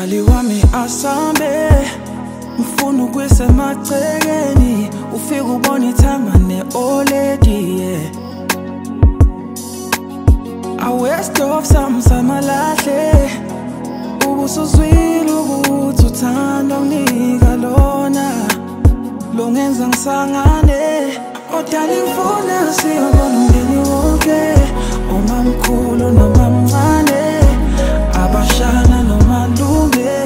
Dali wami asambe mfuna ukwisemagcekeni ufika ubona ithamba ne-oledi waste of samalahle ubusuzwile ukuthi uthanda unginika lona longenza ngisangane odala ngifuna siyobona umndeni wonke omamkhulu noma mncane abashana noma lunge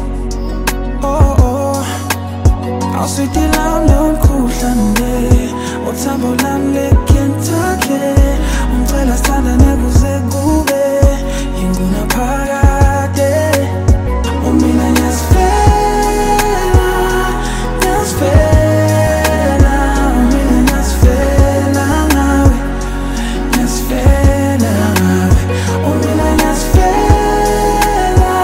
awusithi lami lomkhuhlane uthambo lami le-Kentucky ungicela sithandane kuze kube yinguna phakade umina ngiyasifela umina ngiyasifela ngawe ngiyasifela ngawe umina ngiyasifela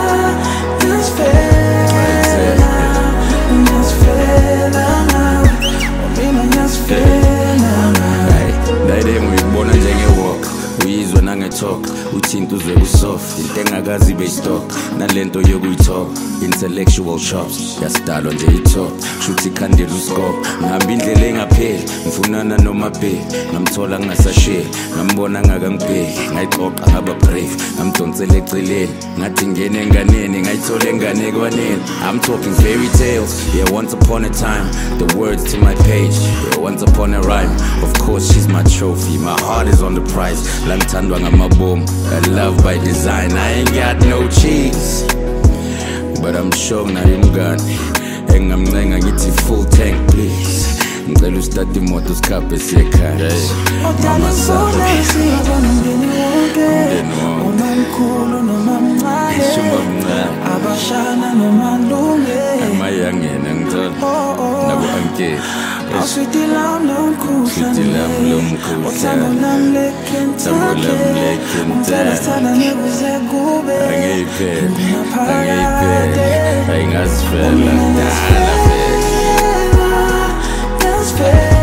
ngawe umina ngiyasifela ngawe Dayide ngiyibona njenge-walk uyizwa nange-talk uthinta uzwe kusoft into engakazi beyistock nalento yokuyi-talk intellectual chops yasidalwa nje i-top kushuthi ikhandela uscope ngihamba indlela engapheli ngifunana nomabheki ngamthola ngingasasheli ngambona ngakangibheki ngayixoxa ngaba brave ngamdonsela eceleni ngathi ngene enganeni ngayithola enganekwaneni I'm talking fairy tales yeah once upon a time the words to my page yeah once upon a rhyme of course she's my trophy my heart is on the prize la ngithandwa ngamabomu I love by design I ain't got no cheese but I'm sure naye umngane engamncenga ngithi full tank please ngicela usithathe imoto sikhaphe siyekhaya odala ngifuna siyobona umndeni wonke omamkhulu noma mncane abashana noma lunge amayangena ngithola nabo angeke awusithi lami lomkhuhlane uthambo lami le-Kentucky ungicela sithandane kuze kube angiyiphele ayingazifela ngiyasifela